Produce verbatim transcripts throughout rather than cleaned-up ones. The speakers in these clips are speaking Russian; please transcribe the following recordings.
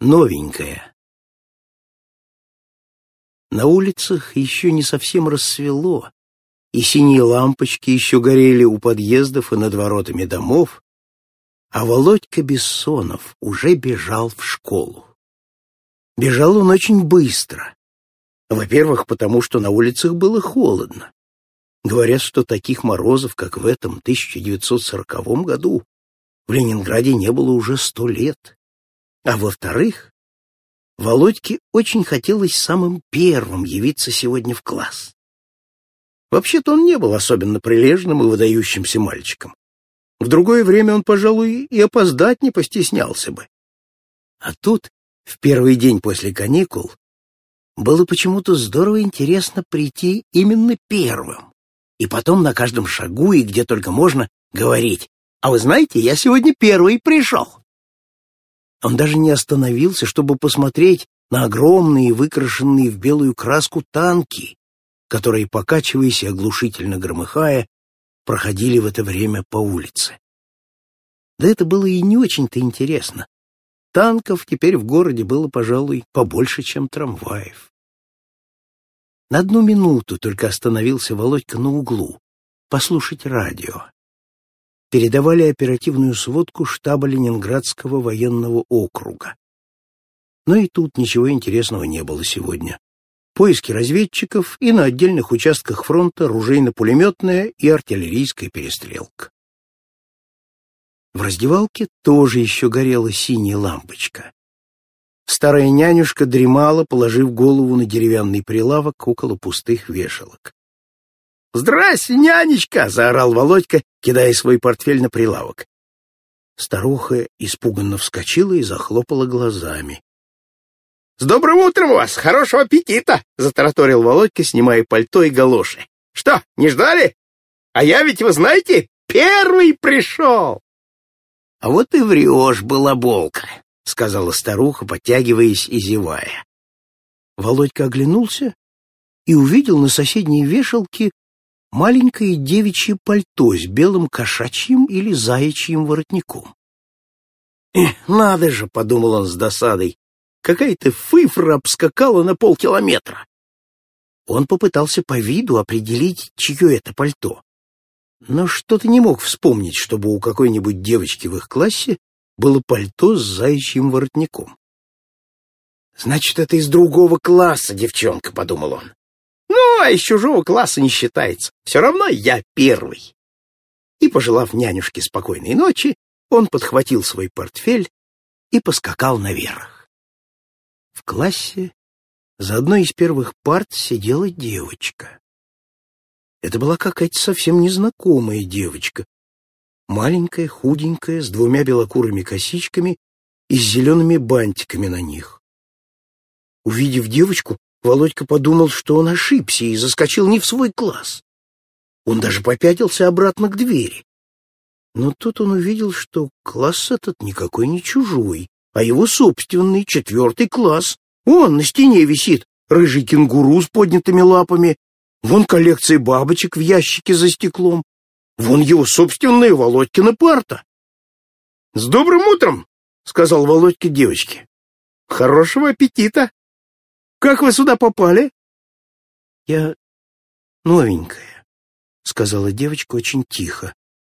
Новенькая. На улицах еще не совсем рассвело, и синие лампочки еще горели у подъездов и над воротами домов, а Володька Бессонов уже бежал в школу. Бежал он очень быстро. Во-первых, потому что на улицах было холодно. Говорят, что таких морозов, как в этом тысяча девятьсот сороковом году, в Ленинграде не было уже сто лет. А во-вторых, Володьке очень хотелось самым первым явиться сегодня в класс. Вообще-то он не был особенно прилежным и выдающимся мальчиком. В другое время он, пожалуй, и опоздать не постеснялся бы. А тут, в первый день после каникул, было почему-то здорово интересно прийти именно первым, и потом на каждом шагу и где только можно говорить: «А вы знаете, я сегодня первый пришел». Он даже не остановился, чтобы посмотреть на огромные, выкрашенные в белую краску танки, которые, покачиваясь и оглушительно громыхая, проходили в это время по улице. Да это было и не очень-то интересно. Танков теперь в городе было, пожалуй, побольше, чем трамваев. На одну минуту только остановился Володька на углу послушать радио. Передавали оперативную сводку штаба Ленинградского военного округа. Но и тут ничего интересного не было сегодня. Поиски разведчиков и на отдельных участках фронта ружейно-пулеметная и артиллерийская перестрелка. В раздевалке тоже еще горела синяя лампочка. Старая нянюшка дремала, положив голову на деревянный прилавок около пустых вешалок. «Здрасте, нянечка!» — заорал Володька, кидая свой портфель на прилавок. Старуха испуганно вскочила и захлопала глазами. «С добрым утром у вас! Хорошего аппетита!» — затараторил Володька, снимая пальто и галоши. «Что, не ждали? А я ведь, вы знаете, первый пришел!» «А вот и врешь, балаболка!» — сказала старуха, подтягиваясь и зевая. Володька оглянулся и увидел на соседней вешалке маленькое девичье пальто с белым кошачьим или заячьим воротником. «Эх, надо же!» — подумал он с досадой. «Какая-то фыфра обскакала на полкилометра!» Он попытался по виду определить, чье это пальто, но что-то не мог вспомнить, чтобы у какой-нибудь девочки в их классе было пальто с заячьим воротником. «Значит, это из другого класса девчонка», — подумал он. «Ну, а из чужого класса не считается. Все равно я первый». И, пожелав нянюшке спокойной ночи, он подхватил свой портфель и поскакал наверх. В классе за одной из первых парт сидела девочка. Это была какая-то совсем незнакомая девочка, маленькая, худенькая, с двумя белокурыми косичками и с зелеными бантиками на них. Увидев девочку, Володька подумал, что он ошибся и заскочил не в свой класс. Он даже попятился обратно к двери. Но тут он увидел, что класс этот никакой не чужой, а его собственный, четвертый класс. Вон на стене висит рыжий кенгуру с поднятыми лапами, вон коллекция бабочек в ящике за стеклом, вон его собственная Володькина парта. — С добрым утром! — сказал Володька девочке. — Хорошего аппетита! Как вы сюда попали? — Я новенькая, — сказала девочка очень тихо.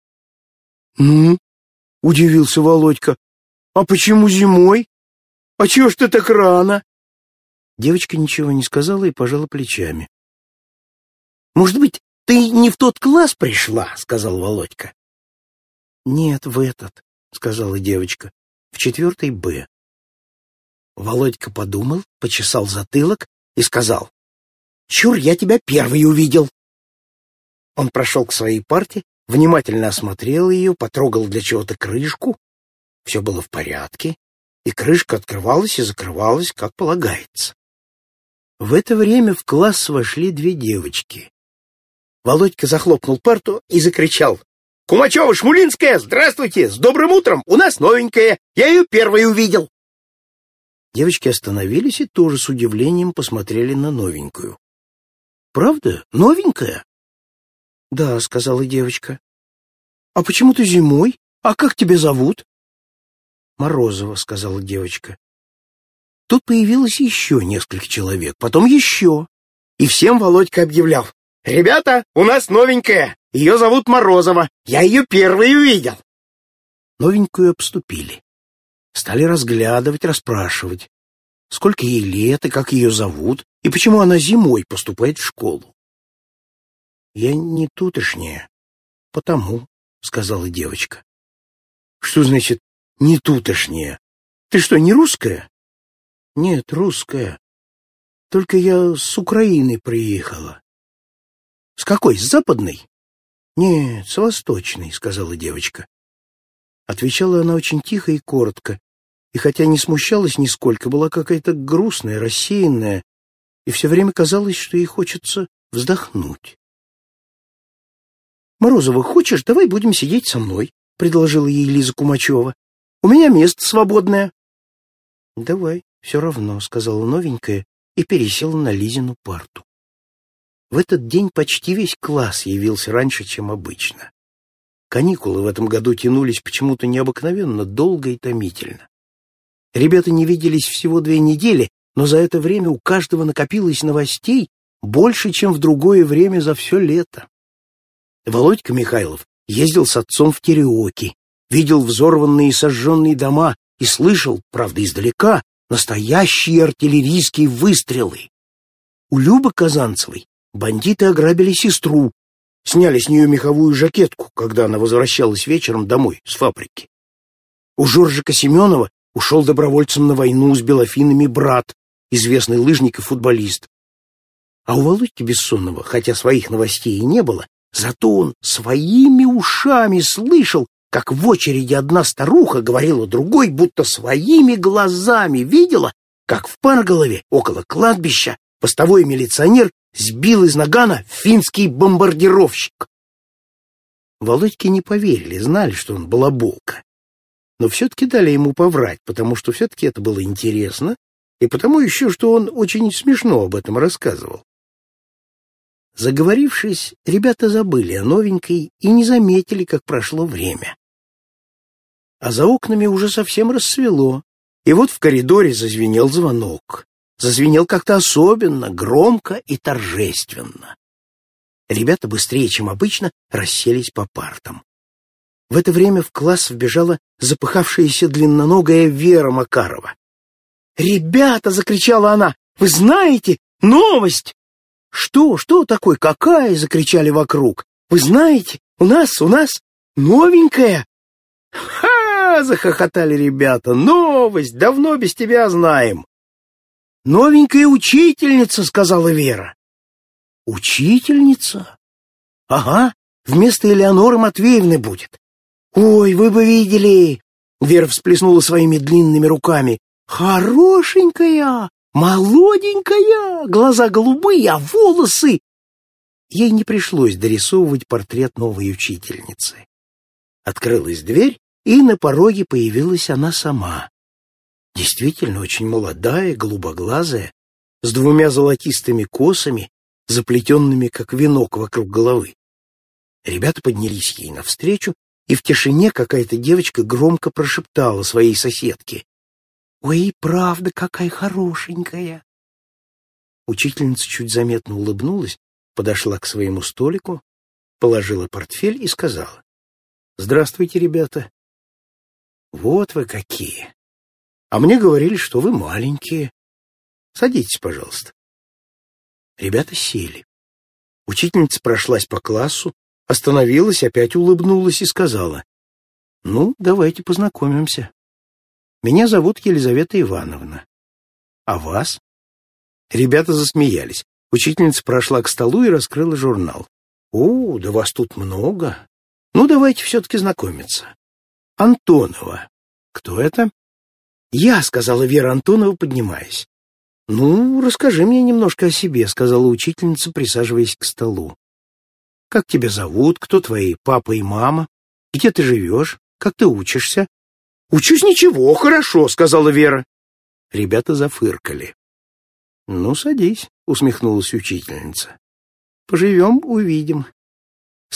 — Ну? — удивился Володька. — А почему зимой? А чего ж ты так рано? Девочка ничего не сказала и пожала плечами. — Может быть, ты не в тот класс пришла? — сказал Володька. — Нет, в этот, — сказала девочка, — в четвертый Б. Володька подумал, почесал затылок и сказал: «Чур, я тебя первый увидел». Он прошел к своей парте, внимательно осмотрел ее, потрогал для чего-то крышку. Все было в порядке, и крышка открывалась и закрывалась, как полагается. В это время в класс вошли две девочки. Володька захлопнул парту и закричал: «Кумачева-Шмулинская, здравствуйте! С добрым утром! У нас новенькая! Я ее первой увидел!» Девочки остановились и тоже с удивлением посмотрели на новенькую. «Правда? Новенькая?» «Да», — сказала девочка. «А почему ты зимой? А как тебя зовут?» «Морозова», — сказала девочка. Тут появилось еще несколько человек, потом еще. И всем Володька объявлял: «Ребята, у нас новенькая, ее зовут Морозова, я ее первый увидел». Новенькую обступили. Стали разглядывать, расспрашивать, сколько ей лет и как ее зовут, и почему она зимой поступает в школу. «Я не тутошняя, потому», — сказала девочка. «Что значит «не тутошняя»? Ты что, не русская?» «Нет, русская. Только я с Украины приехала». «С какой, с западной?» «Нет, с восточной», — сказала девочка. Отвечала она очень тихо и коротко, и хотя не смущалась нисколько, была какая-то грустная, рассеянная, и все время казалось, что ей хочется вздохнуть. «Морозова, хочешь, давай будем сидеть со мной?» — предложила ей Лиза Кумачева. «У меня место свободное». «Давай, все равно», — сказала новенькая и пересела на Лизину парту. В этот день почти весь класс явился раньше, чем обычно. Каникулы в этом году тянулись почему-то необыкновенно долго и томительно. Ребята не виделись всего две недели, но за это время у каждого накопилось новостей больше, чем в другое время за все лето. Володька Михайлов ездил с отцом в Тереоки, видел взорванные и сожженные дома и слышал, правда издалека, настоящие артиллерийские выстрелы. У Любы Казанцевой бандиты ограбили сестру, сняли с нее меховую жакетку, когда она возвращалась вечером домой с фабрики. У Жоржика Семенова ушел добровольцем на войну с белофинами брат, известный лыжник и футболист. А у Володьки Бессонова, хотя своих новостей и не было, зато он своими ушами слышал, как в очереди одна старуха говорила другой, будто своими глазами видела, как в Парголове, около кладбища, постовой милиционер сбил из нагана финский бомбардировщик. Володьке не поверили, знали, что он балаболка. Но все-таки дали ему поврать, потому что все-таки это было интересно, и потому еще, что он очень смешно об этом рассказывал. Заговорившись, ребята забыли о новенькой и не заметили, как прошло время. А за окнами уже совсем рассвело, и вот в коридоре зазвенел звонок. Зазвенел как-то особенно, громко и торжественно. Ребята быстрее, чем обычно, расселись по партам. В это время в класс вбежала запыхавшаяся длинноногая Вера Макарова. «Ребята!» — закричала она. «Вы знаете? Новость!» «Что? Что такое? Какая?» — закричали вокруг. «Вы знаете? У нас, у нас новенькая!» «Ха!» — захохотали ребята. «Новость! Давно без тебя знаем!» «Новенькая учительница», — сказала Вера. «Учительница? Ага, вместо Элеоноры Матвеевны будет. Ой, вы бы видели!» Вера всплеснула своими длинными руками. «Хорошенькая, молоденькая, глаза голубые, а волосы...» Ей не пришлось дорисовывать портрет новой учительницы. Открылась дверь, и на пороге появилась она сама. Действительно очень молодая, голубоглазая, с двумя золотистыми косами, заплетенными, как венок, вокруг головы. Ребята поднялись ей навстречу, и в тишине какая-то девочка громко прошептала своей соседке: «Ой, правда, какая хорошенькая!» Учительница чуть заметно улыбнулась, подошла к своему столику, положила портфель и сказала: «Здравствуйте, ребята. Вот вы какие! А мне говорили, что вы маленькие. Садитесь, пожалуйста». Ребята сели. Учительница прошлась по классу, остановилась, опять улыбнулась и сказала: «Ну, давайте познакомимся. Меня зовут Елизавета Ивановна. А вас?» Ребята засмеялись. Учительница прошла к столу и раскрыла журнал. «О, да вас тут много. Ну, давайте все-таки знакомиться. Антонова. Кто это?» «Я», — сказала Вера Антонова, поднимаясь. «Ну, расскажи мне немножко о себе», — сказала учительница, присаживаясь к столу. «Как тебя зовут? Кто твои папа и мама? Где ты живешь? Как ты учишься?» «Учусь ничего, хорошо», — сказала Вера. Ребята зафыркали. «Ну, садись», — усмехнулась учительница. «Поживем, увидим.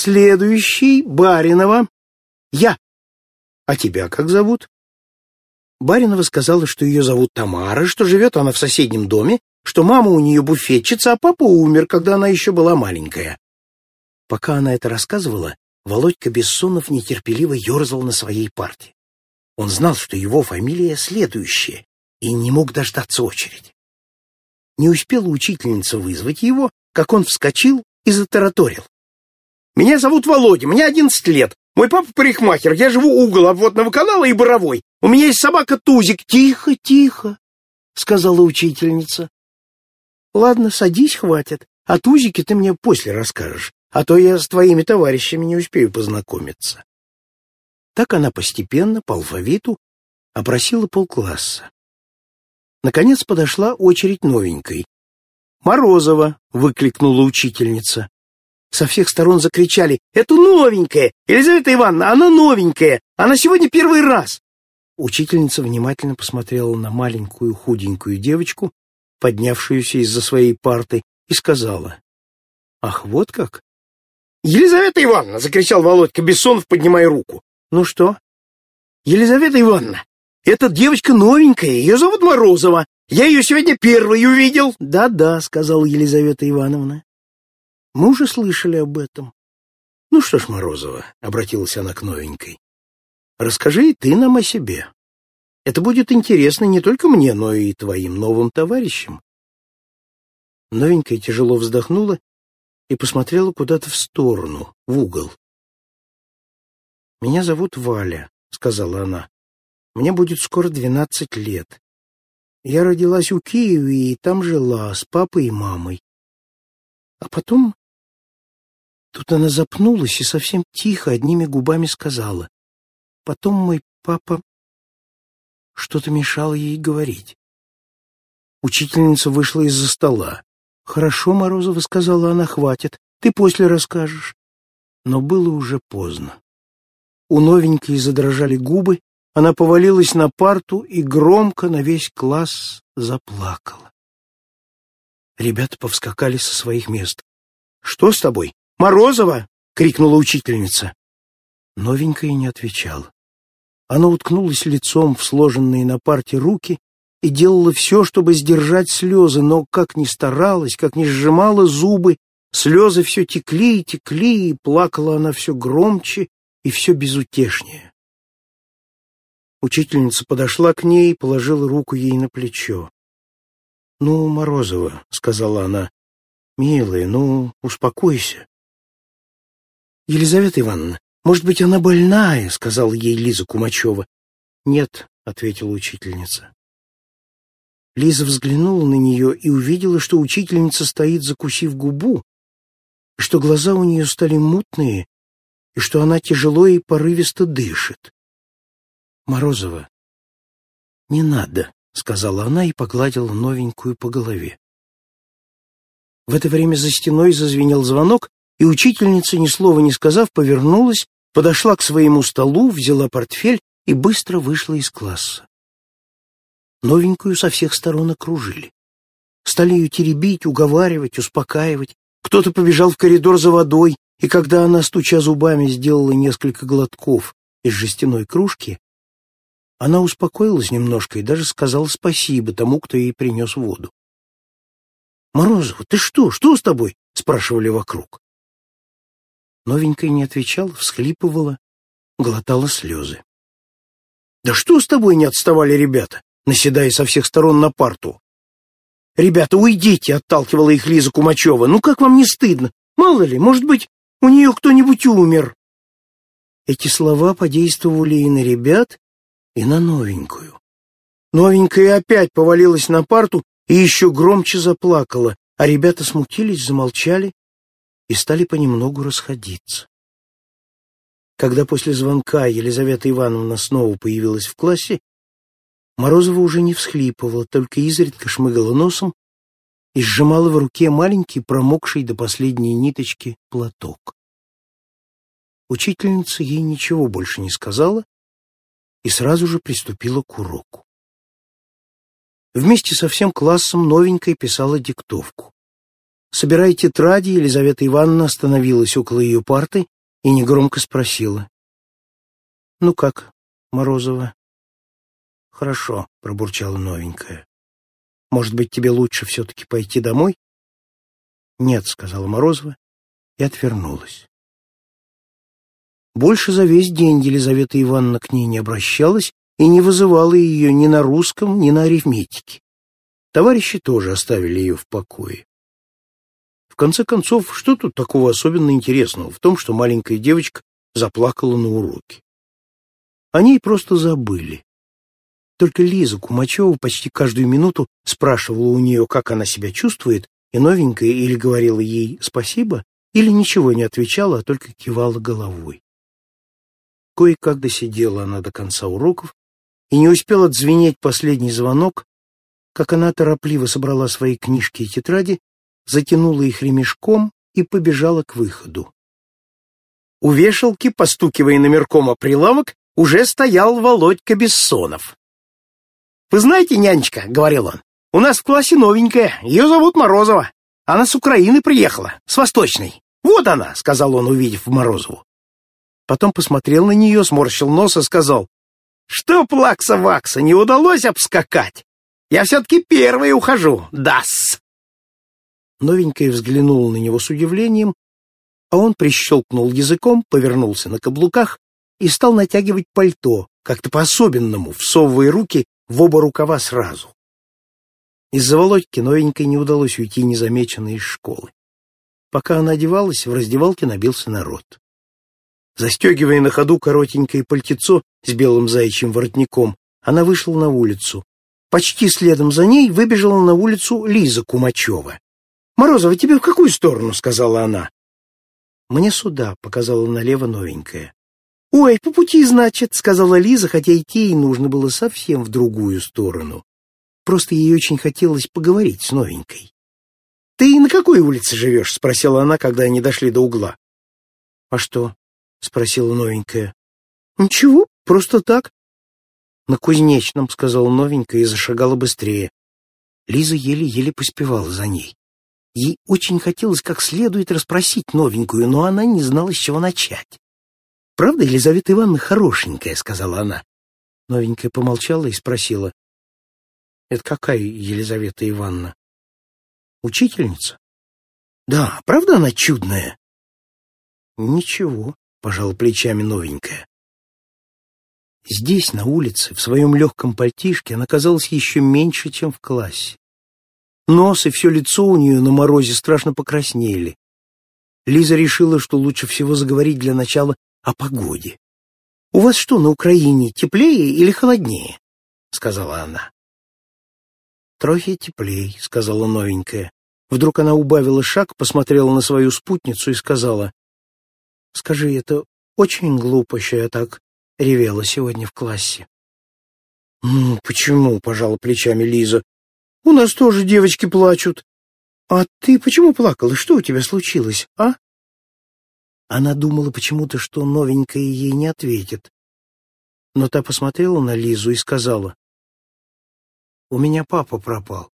Следующий, Баринова. Я. А тебя как зовут?» Баринова сказала, что ее зовут Тамара, что живет она в соседнем доме, что мама у нее буфетчица, а папа умер, когда она еще была маленькая. Пока она это рассказывала, Володька Бессонов нетерпеливо ерзал на своей парте. Он знал, что его фамилия следующая, и не мог дождаться очереди. Не успела учительница вызвать его, как он вскочил и затараторил. «Меня зовут Володя, мне одиннадцать лет. Мой папа парикмахер, я живу угол обводного канала и Боровой. У меня есть собака Тузик». «Тихо, тихо», — сказала учительница. «Ладно, садись, хватит. О Тузике ты мне после расскажешь, а то я с твоими товарищами не успею познакомиться». Так она постепенно, по алфавиту, опросила полкласса. Наконец подошла очередь новенькой. «Морозова!» — выкликнула учительница. Со всех сторон закричали: «Это новенькая! Елизавета Ивановна, она новенькая! Она сегодня первый раз!» Учительница внимательно посмотрела на маленькую худенькую девочку, поднявшуюся из-за своей парты, и сказала: «Ах, вот как!» «Елизавета Ивановна!» — закричал Володька Бессонов, поднимая руку. «Ну что?» «Елизавета Ивановна, эта девочка новенькая, ее зовут Морозова. Я ее сегодня первой увидел». «Да-да», — сказала Елизавета Ивановна. «Мы уже слышали об этом». «Ну что ж, Морозова», — обратилась она к новенькой, — «расскажи и ты нам о себе. Это будет интересно не только мне, но и твоим новым товарищам». Новенькая тяжело вздохнула и посмотрела куда-то в сторону, в угол. «Меня зовут Валя», — сказала она. «Мне будет скоро двенадцать лет. Я родилась у Киеве и там жила с папой и мамой. А потом...» Тут она запнулась и совсем тихо, одними губами сказала. «Потом мой папа...» Что-то мешало ей говорить. Учительница вышла из-за стола. «Хорошо, Морозова», — сказала она, — «хватит. Ты после расскажешь». Но было уже поздно. У новенькой задрожали губы, она повалилась на парту и громко на весь класс заплакала. Ребята повскакали со своих мест. «Что с тобой? Морозова!» — крикнула учительница. Новенькая не отвечала. Она уткнулась лицом в сложенные на парте руки и делала все, чтобы сдержать слезы, но как ни старалась, как ни сжимала зубы, слезы все текли и текли, и плакала она все громче и все безутешнее. Учительница подошла к ней и положила руку ей на плечо. «Ну, Морозова», — сказала она, — «милая, ну, успокойся». «Елизавета Ивановна, может быть, она больная?» — сказала ей Лиза Кумачева. «Нет», — ответила учительница. Лиза взглянула на нее и увидела, что учительница стоит, закусив губу, и что глаза у нее стали мутные, и что она тяжело и порывисто дышит. «Морозова, не надо», — сказала она и погладила новенькую по голове. В это время за стеной зазвенел звонок, и учительница, ни слова не сказав, повернулась, подошла к своему столу, взяла портфель и быстро вышла из класса. Новенькую со всех сторон окружили. Стали ее теребить, уговаривать, успокаивать. Кто-то побежал в коридор за водой, и когда она, стуча зубами, сделала несколько глотков из жестяной кружки, она успокоилась немножко и даже сказала спасибо тому, кто ей принес воду. «Морозова, ты что? Что с тобой?» — спрашивали вокруг. Новенькая не отвечала, всхлипывала, глотала слезы. «Да что с тобой?» — не отставали ребята, наседая со всех сторон на парту. «Ребята, уйдите!» — отталкивала их Лиза Кумачева. «Ну как вам не стыдно? Мало ли, может быть, у нее кто-нибудь умер». Эти слова подействовали и на ребят, и на новенькую. Новенькая опять повалилась на парту и еще громче заплакала, а ребята смутились, замолчали и стали понемногу расходиться. Когда после звонка Елизавета Ивановна снова появилась в классе, Морозова уже не всхлипывала, только изредка шмыгала носом и сжимала в руке маленький, промокший до последней ниточки, платок. Учительница ей ничего больше не сказала и сразу же приступила к уроку. Вместе со всем классом новенькая писала диктовку. Собирая тетради, Елизавета Ивановна остановилась около ее парты и негромко спросила: «Ну как, Морозова?» «Хорошо», — пробурчала новенькая. «Может быть, тебе лучше все-таки пойти домой?» «Нет», — сказала Морозова и отвернулась. Больше за весь день Елизавета Ивановна к ней не обращалась и не вызывала ее ни на русском, ни на арифметике. Товарищи тоже оставили ее в покое. В конце концов, что тут такого особенно интересного в том, что маленькая девочка заплакала на уроке? О ней просто забыли. Только Лиза Кумачева почти каждую минуту спрашивала у нее, как она себя чувствует, и новенькая или говорила ей «спасибо», или ничего не отвечала, а только кивала головой. Кое-как досидела она до конца уроков, и не успел отзвенеть последний звонок, как она торопливо собрала свои книжки и тетради, затянула их ремешком и побежала к выходу. У вешалки, постукивая номерком о прилавок, уже стоял Володька Бессонов. «Вы знаете, нянечка, — говорил он, — у нас в классе новенькая, ее зовут Морозова. Она с Украины приехала, с Восточной. Вот она, — сказал он, увидев Морозову. Потом посмотрел на нее, сморщил нос и сказал: «Что, плакса-вакса, не удалось обскакать? Я все-таки первый ухожу, да-с!» Новенькая взглянула на него с удивлением, а он прищелкнул языком, повернулся на каблуках и стал натягивать пальто, как-то по-особенному, всовывая руки в оба рукава сразу. Из-за Володьки новенькой не удалось уйти незамеченной из школы. Пока она одевалась, в раздевалке набился народ. Застегивая на ходу коротенькое пальтецо с белым заячьим воротником, она вышла на улицу. Почти следом за ней выбежала на улицу Лиза Кумачева. «Морозова, тебе в какую сторону?» — сказала она. «Мне сюда», — показала налево новенькая. «Ой, по пути, значит», — сказала Лиза, хотя идти ей нужно было совсем в другую сторону. Просто ей очень хотелось поговорить с новенькой. «Ты на какой улице живешь?» — спросила она, когда они дошли до угла. «А что?» — спросила новенькая. «Ничего, просто так». «На Кузнечном», — сказала новенькая и зашагала быстрее. Лиза еле-еле поспевала за ней. Ей очень хотелось как следует расспросить новенькую, но она не знала, с чего начать. «Правда, Елизавета Ивановна хорошенькая?» — сказала она. Новенькая помолчала и спросила: «Это какая Елизавета Ивановна?» «Учительница?» «Да, правда она чудная?» «Ничего», — пожала плечами новенькая. Здесь, на улице, в своем легком пальтишке, она казалась еще меньше, чем в классе. Нос и все лицо у нее на морозе страшно покраснели. Лиза решила, что лучше всего заговорить для начала о погоде. «У вас что, на Украине теплее или холоднее?» — сказала она. «Трохи теплей», — сказала новенькая. Вдруг она убавила шаг, посмотрела на свою спутницу и сказала: «Скажи, это очень глупо, что я так ревела сегодня в классе». «Ну, почему?» — пожала плечами Лиза. «У нас тоже девочки плачут. А ты почему плакала? Что у тебя случилось, а?» Она думала почему-то, что новенькая ей не ответит. Но та посмотрела на Лизу и сказала: «У меня папа пропал».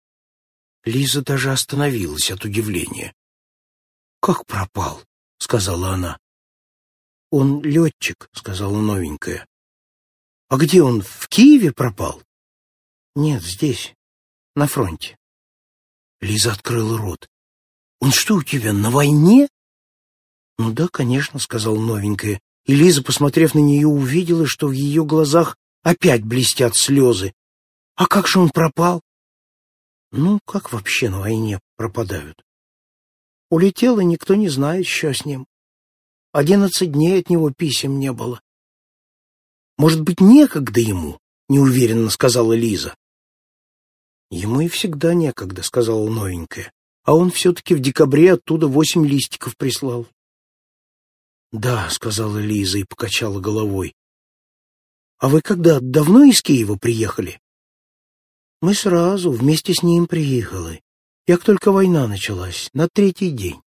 Лиза даже остановилась от удивления. «Как пропал?» — сказала она. «Он летчик», — сказала новенькая. «А где он, в Киеве пропал?» «Нет, здесь, на фронте». Лиза открыла рот. «Он что, у тебя на войне?» «Ну да, конечно», — сказала новенькая. И Лиза, посмотрев на нее, увидела, что в ее глазах опять блестят слезы. «А как же он пропал?» «Ну, как вообще на войне пропадают?» «Улетел, и никто не знает, что с ним. Одиннадцать дней от него писем не было». «Может быть, некогда ему?» — неуверенно сказала Лиза. «Ему и всегда некогда», — сказала новенькая. «А он все-таки в декабре оттуда восемь листиков прислал». «Да», — сказала Лиза и покачала головой. «А вы когда, давно из Киева приехали?» «Мы сразу, вместе с ним приехали. Как только война началась, на третий день».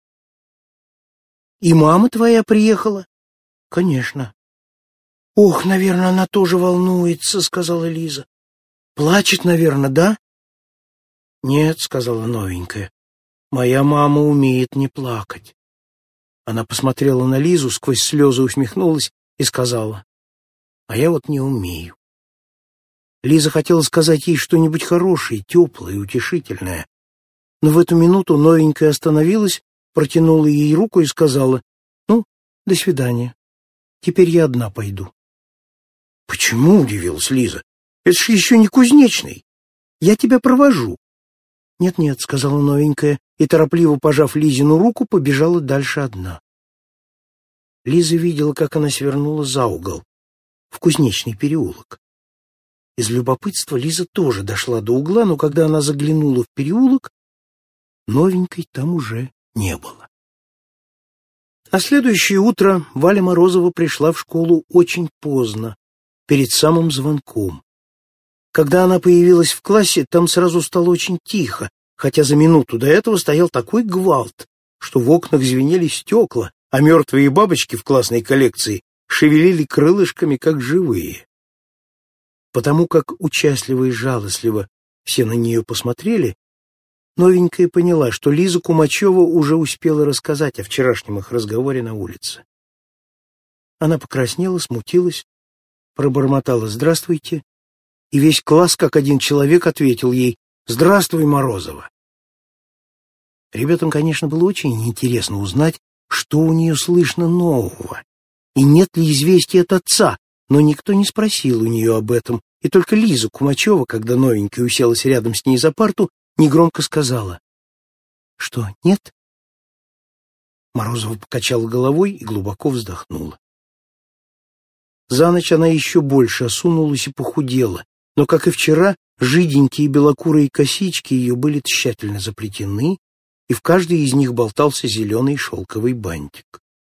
«И мама твоя приехала?» «Конечно». «Ох, наверное, она тоже волнуется», — сказала Лиза. «Плачет, наверное, да?» «Нет», — сказала новенькая, — «моя мама умеет не плакать». Она посмотрела на Лизу, сквозь слезы усмехнулась и сказала: «А я вот не умею». Лиза хотела сказать ей что-нибудь хорошее, теплое, утешительное. Но в эту минуту новенькая остановилась, протянула ей руку и сказала: «Ну, до свидания. Теперь я одна пойду». «Почему?» — удивилась Лиза. «Это ж еще не кузнечный. Я тебя провожу». «Нет-нет», — сказала новенькая, и, торопливо пожав Лизину руку, побежала дальше одна. Лиза видела, как она свернула за угол, в Кузнечный переулок. Из любопытства Лиза тоже дошла до угла, но когда она заглянула в переулок, новенькой там уже не было. На следующее утро Валя Морозова пришла в школу очень поздно, перед самым звонком. Когда она появилась в классе, там сразу стало очень тихо, хотя за минуту до этого стоял такой гвалт, что в окнах звенели стекла, а мертвые бабочки в классной коллекции шевелили крылышками, как живые. Потому как участливо и жалостливо все на нее посмотрели, новенькая поняла, что Лиза Кумачева уже успела рассказать о вчерашнем их разговоре на улице. Она покраснела, смутилась, пробормотала «Здравствуйте», и весь класс, как один человек, ответил ей «Здравствуй, Морозова». Ребятам, конечно, было очень интересно узнать, что у нее слышно нового, и нет ли известий от отца, но никто не спросил у нее об этом, и только Лиза Кумачева, когда новенькая уселась рядом с ней за парту, негромко сказала: «Что, нет?» Морозова покачала головой и глубоко вздохнула. За ночь она еще больше осунулась и похудела, но, как и вчера, жиденькие белокурые косички ее были тщательно заплетены, и в каждой из них болтался зеленый шелковый бантик.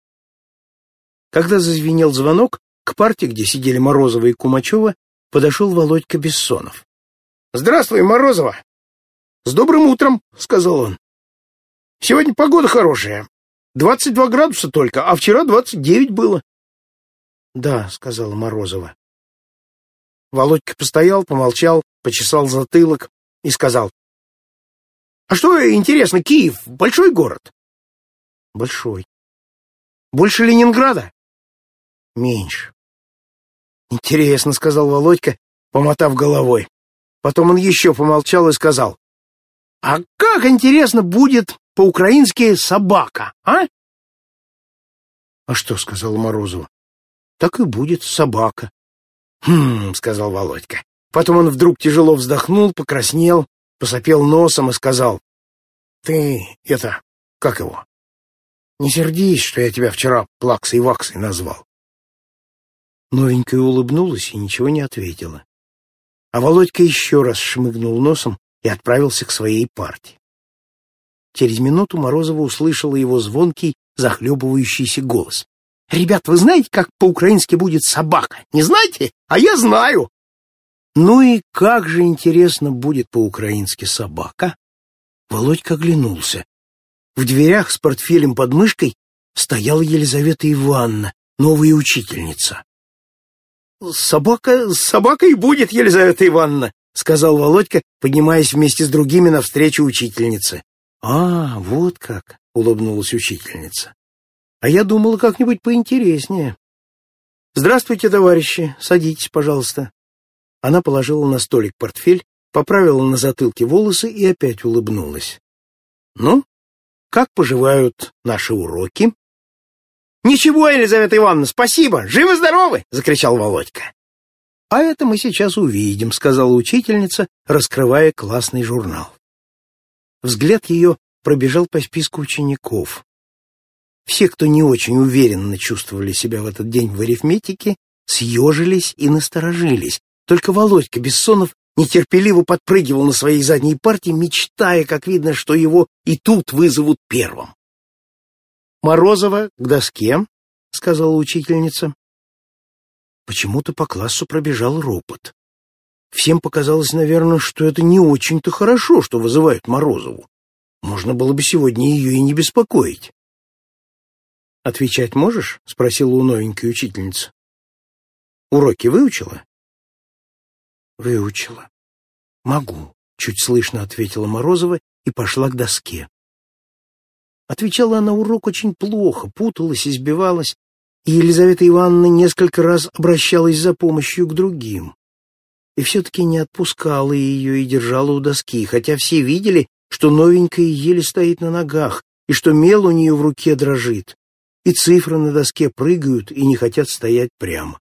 Когда зазвенел звонок, к парте, где сидели Морозова и Кумачева, подошел Володька Бессонов. «Здравствуй, Морозова!» «С добрым утром!» — сказал он. «Сегодня погода хорошая. Двадцать два градуса только, а вчера двадцать девять было». «Да», — сказала Морозова. Володька постоял, помолчал, почесал затылок и сказал: «А что, интересно, Киев — большой город?» «Большой». «Больше Ленинграда?» «Меньше». «Интересно», — сказал Володька, помотав головой. Потом он еще помолчал и сказал: «А как, интересно, будет по-украински собака, а?» «А что?» — сказала Морозова. «Так и будет собака». «Хм», — сказал Володька. Потом он вдруг тяжело вздохнул, покраснел, посопел носом и сказал: «Ты, это, как его? Не сердись, что я тебя вчера плаксой-ваксой назвал». Новенькая улыбнулась и ничего не ответила. А Володька еще раз шмыгнул носом и отправился к своей парте. Через минуту Морозова услышала его звонкий, захлебывающийся голос. «Ребят, вы знаете, как по-украински будет собака? Не знаете? А я знаю!» Ну и как же, интересно, будет по-украински собака? Володька оглянулся. В дверях с портфелем под мышкой стояла Елизавета Ивановна, новая учительница. «Собака, собака и будет, Елизавета Ивановна», — сказал Володька, поднимаясь вместе с другими навстречу учительнице. «А, вот как», — улыбнулась учительница. «А я думала, как-нибудь поинтереснее». «Здравствуйте, товарищи, садитесь, пожалуйста». Она положила на столик портфель, поправила на затылке волосы и опять улыбнулась. «Ну, как поживают наши уроки?» «Ничего, Елизавета Ивановна, спасибо! Живы-здоровы!» — закричал Володька. «А это мы сейчас увидим», — сказала учительница, раскрывая классный журнал. Взгляд ее пробежал по списку учеников. Все, кто не очень уверенно чувствовали себя в этот день в арифметике, съежились и насторожились. Только Володька Бессонов нетерпеливо подпрыгивал на своей задней парте, мечтая, как видно, что его и тут вызовут первым. «Морозова к доске», — сказала учительница. Почему-то по классу пробежал ропот. Всем показалось, наверное, что это не очень-то хорошо, что вызывают Морозову. Можно было бы сегодня ее и не беспокоить. «Отвечать можешь?» — спросила у новенькой учительница. «Уроки выучила?» «Выучила. Могу», — чуть слышно ответила Морозова и пошла к доске. Отвечала она урок очень плохо, путалась, избивалась, и Елизавета Ивановна несколько раз обращалась за помощью к другим. и все-таки не отпускала ее и держала у доски, хотя все видели, что новенькая еле стоит на ногах, и что мел у нее в руке дрожит, и цифры на доске прыгают и не хотят стоять прямо.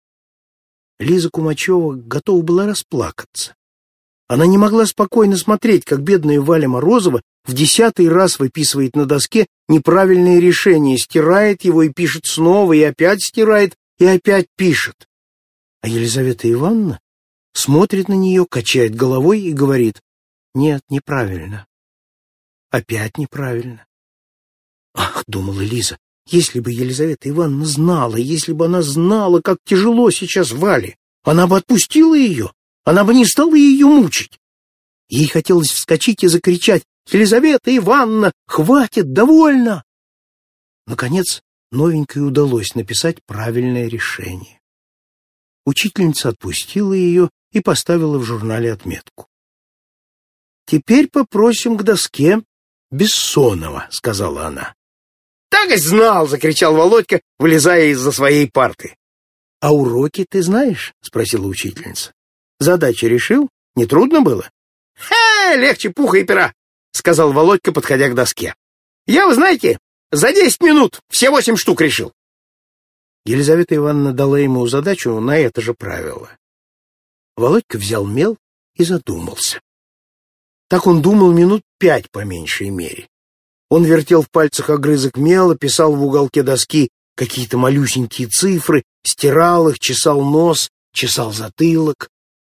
Лиза Кумачева готова была расплакаться. Она не могла спокойно смотреть, как бедная Валя Морозова в десятый раз выписывает на доске неправильное решение, стирает его и пишет снова, и опять стирает, и опять пишет. А Елизавета Ивановна смотрит на нее, качает головой и говорит: «Нет, неправильно. Опять неправильно». «Ах, — думала Лиза, — если бы Елизавета Ивановна знала, если бы она знала, как тяжело сейчас Вале, она бы отпустила ее, она бы не стала ее мучить». Ей хотелось вскочить и закричать: «Елизавета Ивановна, хватит, довольно!» Наконец, новенькой удалось написать правильное решение. Учительница отпустила ее и поставила в журнале отметку. «Теперь попросим к доске Бессонова», — сказала она. «Так и знал!» — закричал Володька, вылезая из-за своей парты. «А уроки ты знаешь?» — спросила учительница. «Задачи решил? Не трудно было?» «Хе, легче пуха и пера», — сказал Володька, подходя к доске. «Я, вы знаете, за десять минут все восемь штук решил». Елизавета Ивановна дала ему задачу на это же правило. Володька взял мел и задумался. Так он думал минут пять по меньшей мере. Он вертел в пальцах огрызок мела, писал в уголке доски какие-то малюсенькие цифры, стирал их, чесал нос, чесал затылок.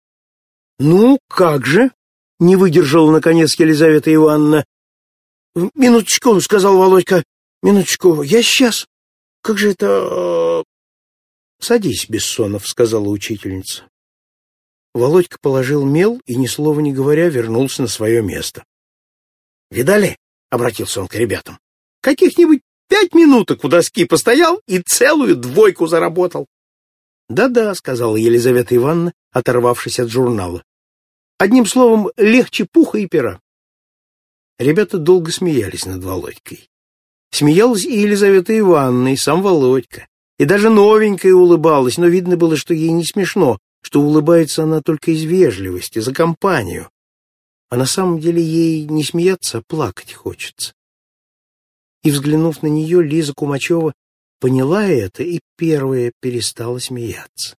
«Ну, как же?» — не выдержала, наконец, Елизавета Ивановна. «Минуточку», — сказал Володька, — «минуточку, я сейчас. Как же это...» «Садись, Бессонов», — сказала учительница. Володька положил мел и, ни слова не говоря, вернулся на свое место. «Видали?» — обратился он к ребятам. «Каких-нибудь пять минуток у доски постоял и целую двойку заработал». «Да-да», — сказала Елизавета Ивановна, оторвавшись от журнала. «Одним словом, легче пуха и пера». Ребята долго смеялись над Володькой. Смеялась и Елизавета Ивановна, и сам Володька. И даже новенькая улыбалась, но видно было, что ей не смешно, что улыбается она только из вежливости, за компанию. А на самом деле ей не смеяться, а плакать хочется. И, взглянув на нее, Лиза Кумачева поняла это и первая перестала смеяться.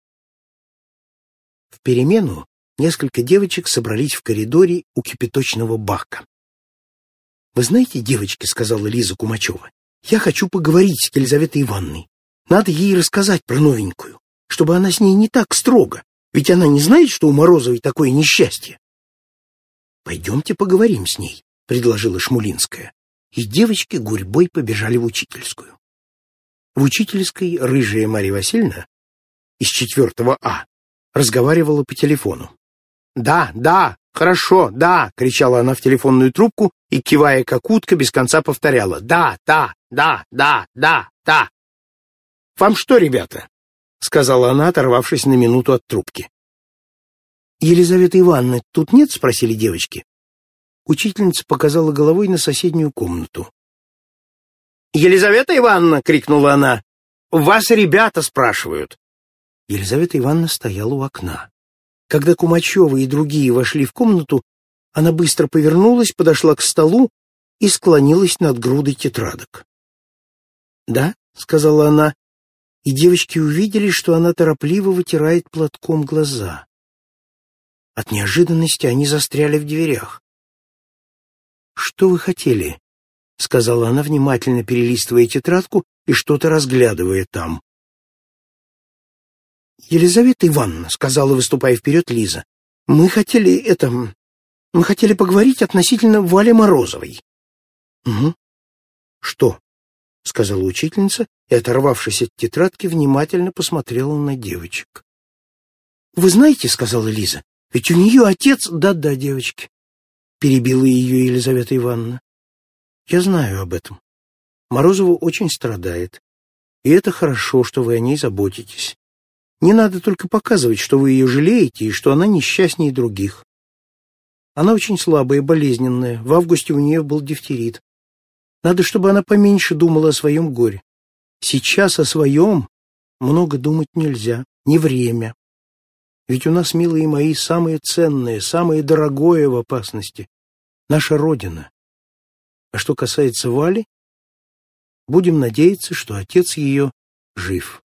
В перемену несколько девочек собрались в коридоре у кипяточного бака. «Вы знаете, девочки, — сказала Лиза Кумачева, — я хочу поговорить с Елизаветой Ивановной. Надо ей рассказать про новенькую, чтобы она с ней не так строго, ведь она не знает, что у Морозовой такое несчастье». «Пойдемте поговорим с ней», — предложила Шмулинская, и девочки гурьбой побежали в учительскую. В учительской рыжая Марья Васильевна из четвертого А разговаривала по телефону. «Да, да, хорошо, да!» — кричала она в телефонную трубку и, кивая как утка, без конца повторяла: «Да, да, да, да, да, да!» «Вам что, ребята?» — сказала она, оторвавшись на минуту от трубки. «Елизаветы Ивановны тут нет?» — спросили девочки. Учительница показала головой на соседнюю комнату. «Елизавета Ивановна!» — крикнула она. «Вас ребята спрашивают!» Елизавета Ивановна стояла у окна. Когда Кумачева и другие вошли в комнату, она быстро повернулась, подошла к столу и склонилась над грудой тетрадок. «Да», — сказала она, и девочки увидели, что она торопливо вытирает платком глаза. От неожиданности они застряли в дверях. «Что вы хотели?» — сказала она, внимательно перелистывая тетрадку и что-то разглядывая там. «Елизавета Ивановна», — сказала, выступая вперед Лиза, — «мы хотели это... мы хотели поговорить относительно Вали Морозовой». «Угу. Что?» — сказала учительница и, оторвавшись от тетрадки, внимательно посмотрела на девочек. «Вы знаете, — сказала Лиза, — ведь у нее отец...» «Да-да, девочки», — перебила ее Елизавета Ивановна. «Я знаю об этом. Морозова очень страдает, и это хорошо, что вы о ней заботитесь. Не надо только показывать, что вы ее жалеете и что она несчастнее других. Она очень слабая, болезненная, в августе у нее был дифтерит. Надо, чтобы она поменьше думала о своем горе. Сейчас о своем много думать нельзя, не время. Ведь у нас, милые мои, самое ценное, самое дорогое в опасности — наша Родина. А что касается Вали, будем надеяться, что отец ее жив».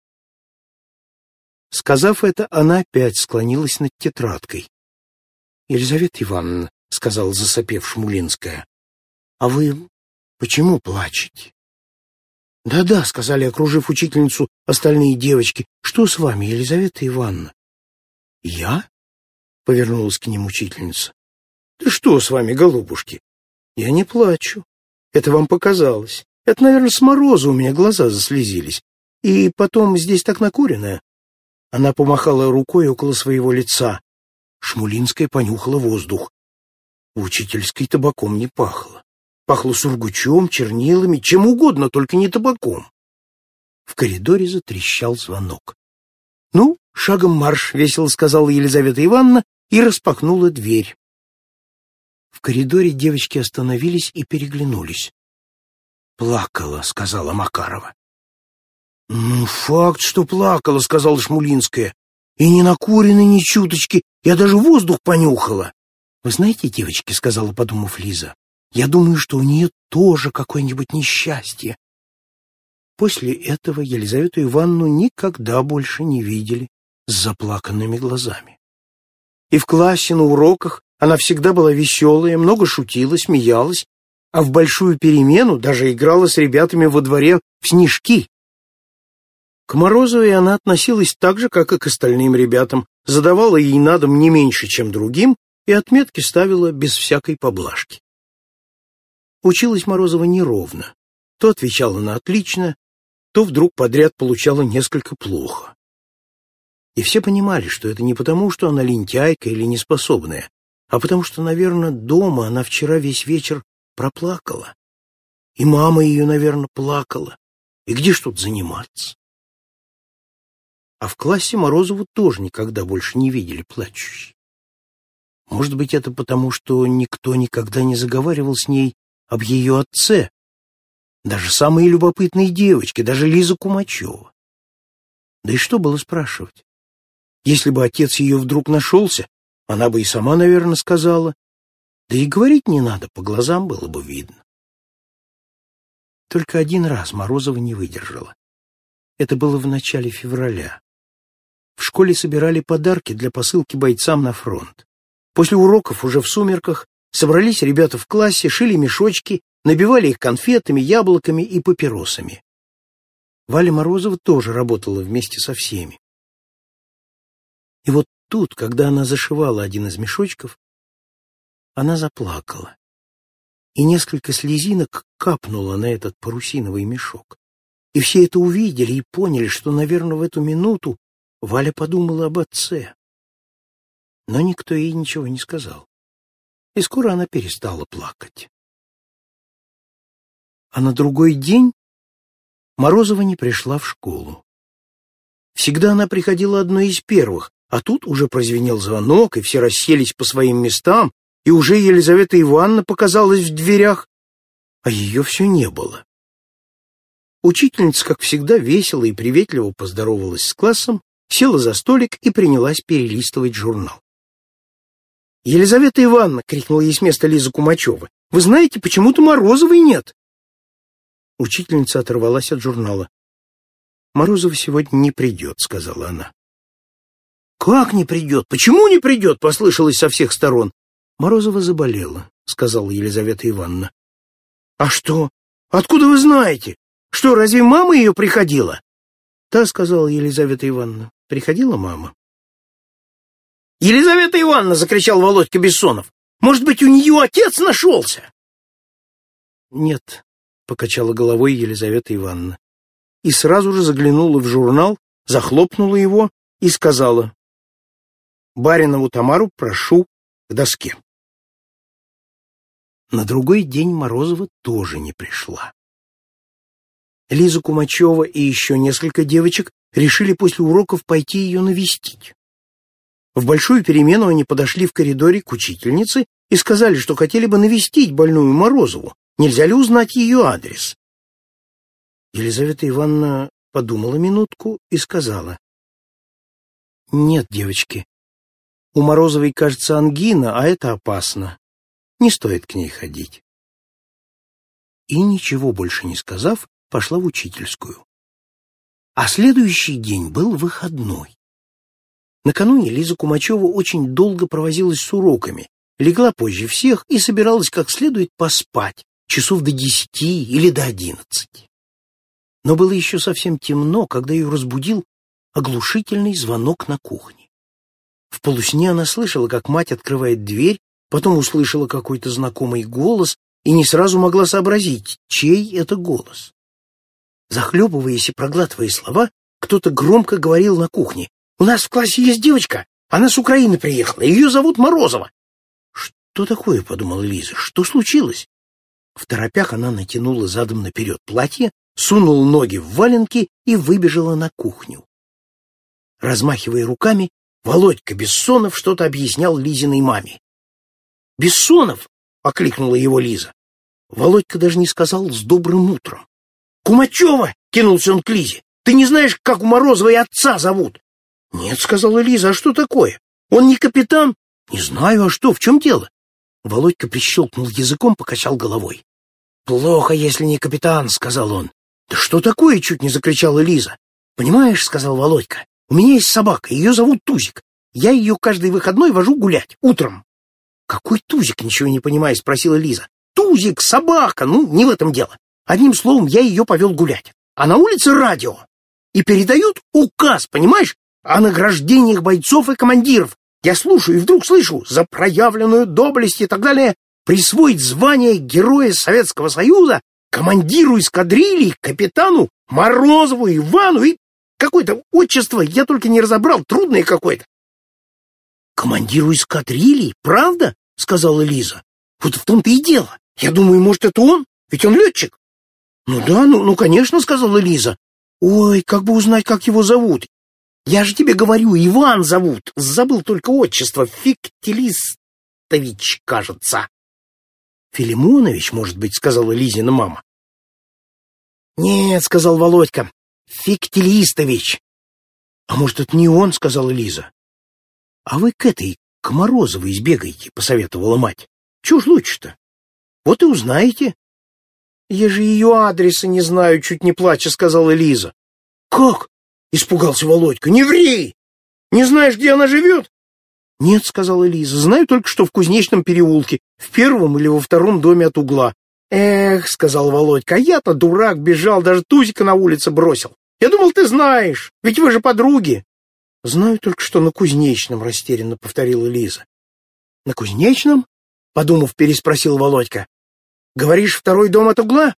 Сказав это, она опять склонилась над тетрадкой. «Елизавета Ивановна», — сказала засопев Шмулинская, — «а вы почему плачете?» «Да-да», — сказали, окружив учительницу, остальные девочки. «Что с вами, Елизавета Ивановна?» «Я?» — повернулась к ним учительница. «Да что с вами, голубушки? Я не плачу. Это вам показалось. Это, наверное, с мороза у меня глаза заслезились. И потом здесь так накурено». Она помахала рукой около своего лица. Шмулинская понюхала воздух. У учительской табаком не пахло. Пахло сургучом, чернилами, чем угодно, только не табаком. В коридоре затрещал звонок. «Ну, шагом марш», — весело сказала Елизавета Ивановна и распахнула дверь. В коридоре девочки остановились и переглянулись. «Плакала», — сказала Макарова. «Ну, факт, что плакала», — сказала Шмулинская. «И не накурена ни чуточки, я даже воздух понюхала». «Вы знаете, девочки», — сказала, подумав Лиза, — «я думаю, что у нее тоже какое-нибудь несчастье». После этого Елизавету Ивановну никогда больше не видели с заплаканными глазами. И в классе, на уроках она всегда была веселая, много шутила, смеялась, а в большую перемену даже играла с ребятами во дворе в снежки. К Морозовой она относилась так же, как и к остальным ребятам, задавала ей на дом не меньше, чем другим, и отметки ставила без всякой поблажки. Училась Морозова неровно. То отвечала на отлично, то вдруг подряд получала несколько плохо. И все понимали, что это не потому, что она лентяйка или неспособная, а потому что, наверное, дома она вчера весь вечер проплакала. И мама ее, наверное, плакала. И где ж тут заниматься? А в классе Морозову тоже никогда больше не видели плачущей. Может быть, это потому, что никто никогда не заговаривал с ней об ее отце, даже самые любопытные девочки, даже Лиза Кумачева. Да и что было спрашивать? Если бы отец ее вдруг нашелся, она бы и сама, наверное, сказала. Да и говорить не надо, по глазам было бы видно. Только один раз Морозова не выдержала. Это было в начале февраля. В школе собирали подарки для посылки бойцам на фронт. После уроков, уже в сумерках, собрались ребята в классе, шили мешочки, набивали их конфетами, яблоками и папиросами. Валя Морозова тоже работала вместе со всеми. И вот тут, когда она зашивала один из мешочков, она заплакала. И несколько слезинок капнуло на этот парусиновый мешок. И все это увидели и поняли, что, наверное, в эту минуту Валя подумала об отце. Но никто ей ничего не сказал. И скоро она перестала плакать. А на другой день Морозова не пришла в школу. Всегда она приходила одной из первых, а тут уже прозвенел звонок, и все расселись по своим местам, и уже Елизавета Ивановна показалась в дверях, а ее все не было. Учительница, как всегда, весело и приветливо поздоровалась с классом, села за столик и принялась перелистывать журнал. «Елизавета Ивановна!» — крикнула ей с места Лиза Кумачева. «Вы знаете, почему-то Морозовой нет!» Учительница оторвалась от журнала. «Морозова сегодня не придет», — сказала она. «Как не придет? Почему не придет?» — послышалось со всех сторон. «Морозова заболела», — сказала Елизавета Ивановна. «А что? Откуда вы знаете? Что, разве мама ее приходила?» «Да», — сказала Елизавета Ивановна. «Приходила мама». «Елизавета Ивановна!» — закричал Володька Бессонов. «Может быть, у нее отец нашелся?» «Нет», — покачала головой Елизавета Ивановна. И сразу же заглянула в журнал, захлопнула его и сказала: «Баринову Тамару прошу к доске». На другой день Морозова тоже не пришла. Лиза Кумачева и еще несколько девочек решили после уроков пойти ее навестить. В большую перемену они подошли в коридоре к учительнице и сказали, что хотели бы навестить больную Морозову. Нельзя ли узнать ее адрес? Елизавета Ивановна подумала минутку и сказала: «Нет, девочки, У Морозовой, кажется, ангина, а это опасно. Не стоит к ней ходить». И, ничего больше не сказав, пошла в учительскую. А следующий день был выходной. Накануне Лиза Кумачева очень долго провозилась с уроками, легла позже всех и собиралась как следует поспать, часов до десяти или до одиннадцати. Но было еще совсем темно, когда ее разбудил оглушительный звонок на кухне. В полусне она слышала, как мать открывает дверь, потом услышала какой-то знакомый голос и не сразу могла сообразить, чей это голос. Захлебываясь и проглатывая слова, кто-то громко говорил на кухне: «У нас в классе есть девочка, она с Украины приехала, ее зовут Морозова». «Что такое?» — подумала Лиза. «Что случилось?» Второпях она натянула задом наперед платье, сунула ноги в валенки и выбежала на кухню. Размахивая руками, Володька Бессонов что-то объяснял Лизиной маме. «Бессонов!» — окликнула его Лиза. Володька даже не сказал «с добрым утром». «Кумачева!» — кинулся он к Лизе. «Ты не знаешь, как у Морозовой отца зовут?» «Нет», — сказала Лиза, — «а что такое? Он не капитан?» «Не знаю, а что, в чем дело?» Володька прищелкнул языком, покачал головой. «Плохо, если не капитан», — сказал он. «Да что такое?» — чуть не закричала Лиза. «Понимаешь», — сказал Володька, — «у меня есть собака, ее зовут Тузик. Я ее каждый выходной вожу гулять, утром». «Какой Тузик?» — ничего не понимая, спросила Лиза. «Тузик, собака, ну, не в этом дело. Одним словом, я ее повел гулять. А на улице радио. И передают указ, понимаешь, о награждениях бойцов и командиров. Я слушаю и вдруг слышу: за проявленную доблесть и так далее присвоить звание Героя Советского Союза командиру эскадрильи, капитану Морозову Ивану и какое-то отчество, я только не разобрал, трудное какое-то». «Командиру эскадрильи, правда?» — сказала Лиза. «Вот в том-то и дело. Я думаю, может, это он? Ведь он летчик». «Ну да, ну, ну конечно», — сказала Лиза. «Ой, как бы узнать, как его зовут? Я же тебе говорю, Иван зовут. Забыл только отчество. Фиктилистович, кажется». «Филимонович, может быть», — сказала Лизина мама. «Нет», — сказал Володька, — «Фиктилистович». «А может, это не он?» — сказала Лиза. «А вы к этой, к Морозовой сбегайте», — посоветовала мать. «Чего ж лучше-то? Вот и узнаете». «Я же ее адреса не знаю», — чуть не плача сказала Лиза. «Как?» — испугался Володька. «Не ври! Не знаешь, где она живет?» «Нет», — сказала Лиза, — «знаю только, что в Кузнечном переулке, в первом или во втором доме от угла». «Эх», — сказал Володька, — «а я-то дурак, бежал, даже Тузика на улице бросил. Я думал, ты знаешь, ведь вы же подруги». «Знаю только, что на Кузнечном», — растерянно повторила Лиза. «На Кузнечном?» — подумав, переспросил Володька. «Говоришь, второй дом от угла?»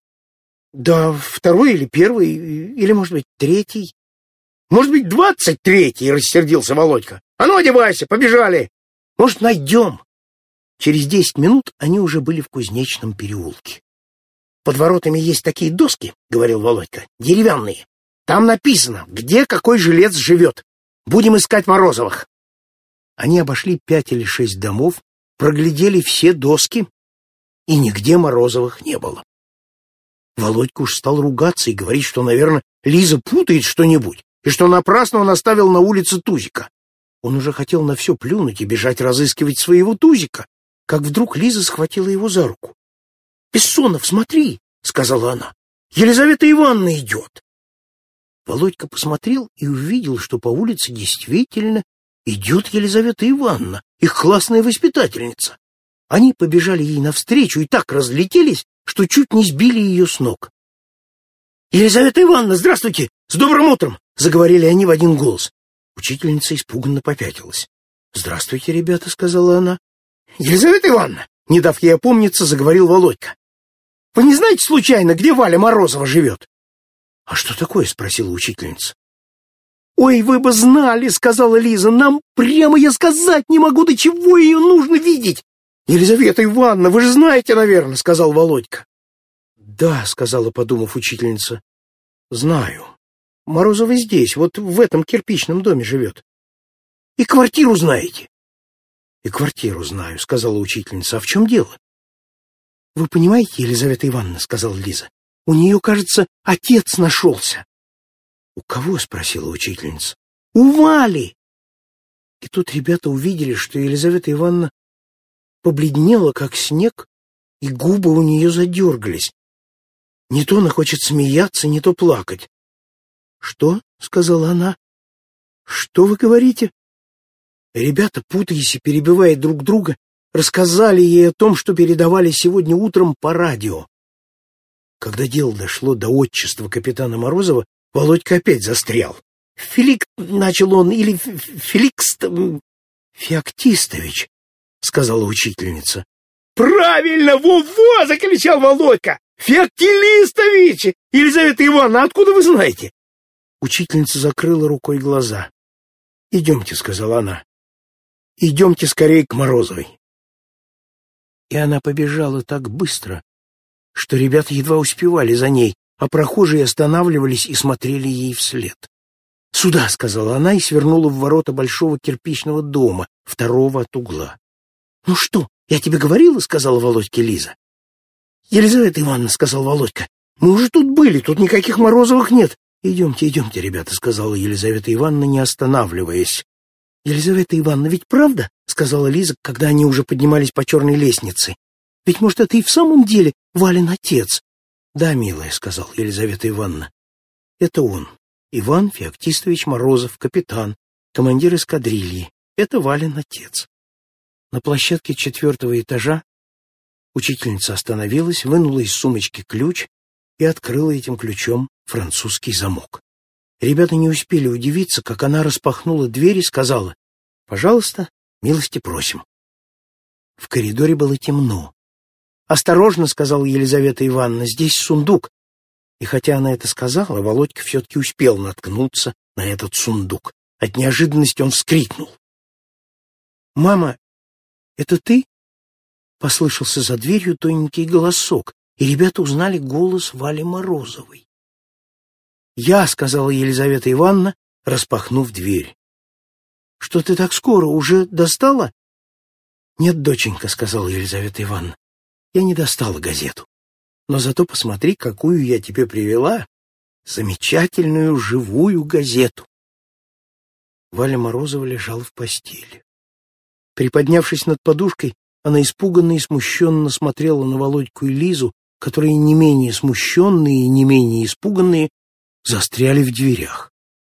«Да, второй или первый, или, может быть, третий». «Может быть, двадцать третий», — рассердился Володька. «А ну, одевайся, побежали! Может, найдем?» Через десять минут они уже были в Кузнечном переулке. «Под воротами есть такие доски, — говорил Володька, — деревянные. Там написано, где какой жилец живет. Будем искать Морозовых». Они обошли пять или шесть домов, проглядели все доски, и нигде Морозовых не было. Володька уж стал ругаться и говорить, что, наверное, Лиза путает что-нибудь, и что напрасно он оставил на улице Тузика. Он уже хотел на все плюнуть и бежать разыскивать своего Тузика, как вдруг Лиза схватила его за руку. «Бессонов, смотри!» — сказала она. «Елизавета Ивановна идет!» Володька посмотрел и увидел, что по улице действительно идет Елизавета Ивановна, их классная воспитательница. Они побежали ей навстречу и так разлетелись, что чуть не сбили ее с ног. «Елизавета Ивановна, здравствуйте! С добрым утром!» — заговорили они в один голос. Учительница испуганно попятилась. «Здравствуйте, ребята», — сказала она. «Елизавета Ивановна!» — не дав ей опомниться, заговорил Володька. «Вы не знаете, случайно, где Валя Морозова живет?» «А что такое?» — спросила учительница. «Ой, вы бы знали!» — сказала Лиза. «Нам прямо я сказать не могу, до чего ее нужно видеть!» «Елизавета Ивановна, вы же знаете, наверное», — сказал Володька. «Да», — сказала, подумав учительница, — «знаю. Морозова здесь, вот в этом кирпичном доме живет. И квартиру знаете?» «И квартиру знаю», — сказала учительница. «А в чем дело?» «Вы понимаете, Елизавета Ивановна, — сказала Лиза, — у нее, кажется, отец нашелся». «У кого?» — спросила учительница. «У Вали». И тут ребята увидели, что Елизавета Ивановна побледнела, как снег, и губы у нее задергались. Не то она хочет смеяться, не то плакать. «Что?» — сказала она. «Что вы говорите?» Ребята, путаясь и перебивая друг друга, рассказали ей о том, что передавали сегодня утром по радио. Когда дело дошло до отчества капитана Морозова, Володька опять застрял. «Фелик», — начал он, — «или Феликс... Феоктистович», — сказала учительница. «Правильно! Во-во!» — закричал Володька. «Феоктилистович! Елизавета Ивановна, откуда вы знаете?» Учительница закрыла рукой глаза. «Идемте», — сказала она. «Идемте скорее к Морозовой». И она побежала так быстро, что ребята едва успевали за ней, а прохожие останавливались и смотрели ей вслед. «Сюда», — сказала она и свернула в ворота большого кирпичного дома, второго от угла. «Ну что, я тебе говорила?» — сказала Володьке Лиза. «Елизавета Ивановна», — сказал Володька, — «мы уже тут были, тут никаких Морозовых нет». «Идемте, идемте, ребята», — сказала Елизавета Ивановна, не останавливаясь. «Елизавета Ивановна, ведь правда?» — сказала Лиза, когда они уже поднимались по черной лестнице. «Ведь, может, это и в самом деле Валин отец?» «Да, милая», — сказала Елизавета Ивановна. «Это он, Иван Феоктистович Морозов, капитан, командир эскадрильи. Это Валин отец». На площадке четвертого этажа учительница остановилась, вынула из сумочки ключ и открыла этим ключом французский замок. Ребята не успели удивиться, как она распахнула дверь и сказала: «Пожалуйста, милости просим». В коридоре было темно. «Осторожно», — сказала Елизавета Ивановна, — «здесь сундук». И хотя она это сказала, Володька все-таки успел наткнуться на этот сундук. От неожиданности он вскрикнул. «Мама, это ты?» — послышался за дверью тоненький голосок, и ребята узнали голос Вали Морозовой. «Я», — сказала Елизавета Ивановна, распахнув дверь. «Что ты так скоро? Уже достала?» «Нет, доченька», — сказала Елизавета Ивановна, — «я не достала газету. Но зато посмотри, какую я тебе привела, замечательную живую газету». Валя Морозова лежала в постели. Приподнявшись над подушкой, она испуганно и смущенно смотрела на Володьку и Лизу, которые не менее смущенные и не менее испуганные застряли в дверях.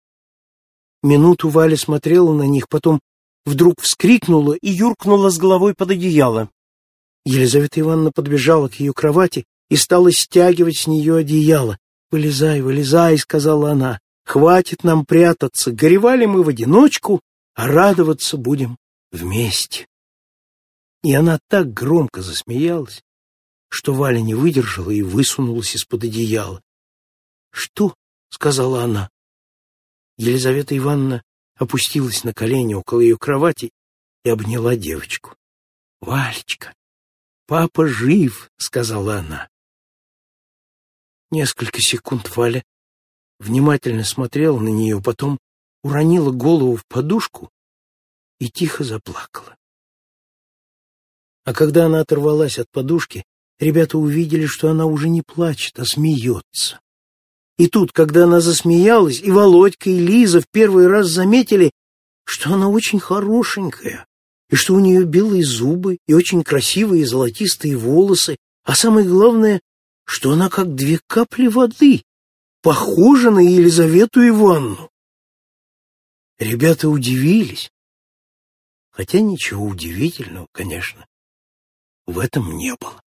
Минуту Валя смотрела на них, потом вдруг вскрикнула и юркнула с головой под одеяло. Елизавета Ивановна подбежала к ее кровати и стала стягивать с нее одеяло. «Вылезай, вылезай», — сказала она, — «хватит нам прятаться, горевали мы в одиночку, а радоваться будем вместе». И она так громко засмеялась, что Валя не выдержала и высунулась из-под одеяла. «Что?» — сказала она. Елизавета Ивановна опустилась на колени около ее кровати и обняла девочку. «Валечка, папа жив», — сказала она. Несколько секунд Валя внимательно смотрела на нее, потом уронила голову в подушку и тихо заплакала. А когда она оторвалась от подушки, ребята увидели, что она уже не плачет, а смеется. И тут, когда она засмеялась, и Володька, и Лиза в первый раз заметили, что она очень хорошенькая, и что у нее белые зубы и очень красивые золотистые волосы, а самое главное, что она как две капли воды, похожа на Елизавету Ивановну. Ребята удивились, хотя ничего удивительного, конечно, в этом не было.